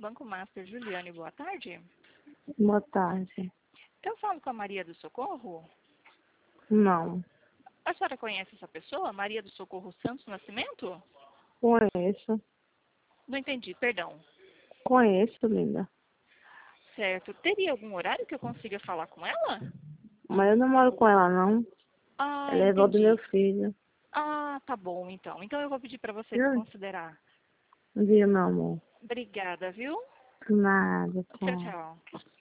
Banco Master. Juliane, boa tarde. Boa tarde. Eu falo com a Maria do Socorro? Não. A senhora conhece essa pessoa? Maria do Socorro Santos Nascimento? Conheço. Não entendi, perdão. Conheço, linda. Certo. Teria algum horário que eu consiga falar com ela? Mas eu não moro com ela, não. Ah, Ela é avó do entendi. meu filho. Ah, tá bom, então. Então eu vou pedir para você Viu? desconsiderar. Bom dia, meu amor. Obrigada, viu? Nada, Tchau, tchau. tchau.